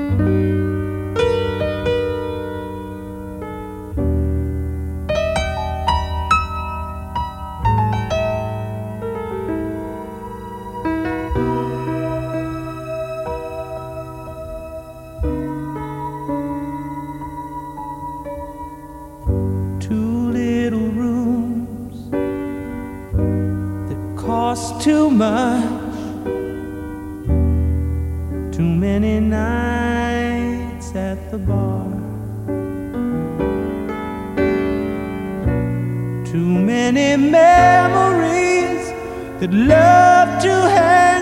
Cost too much, too many nights at the bar, too many memories that love to hang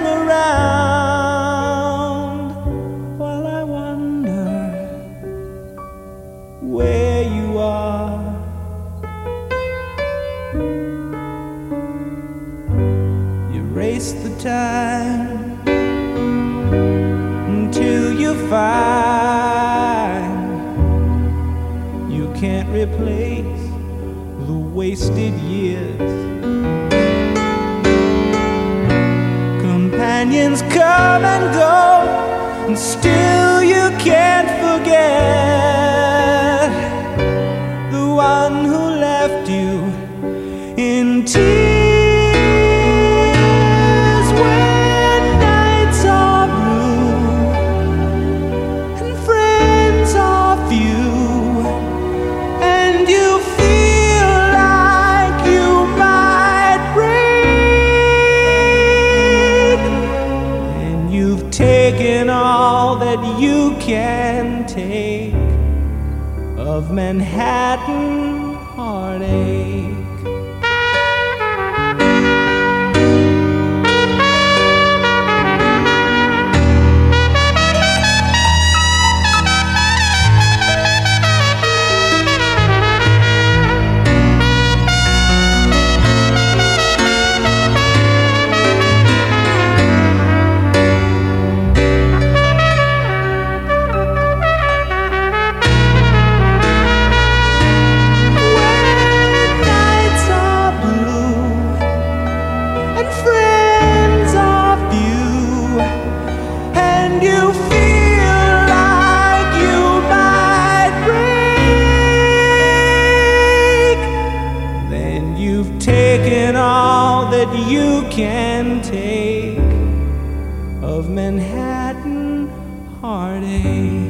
around, while I wonder where you are. Race the time until you find you can't replace the wasted years. Companions come and go, and still you can't forget the one who left you in tears. Taking all that you can take of Manhattan heartache. Taking all that you can take of Manhattan heartache.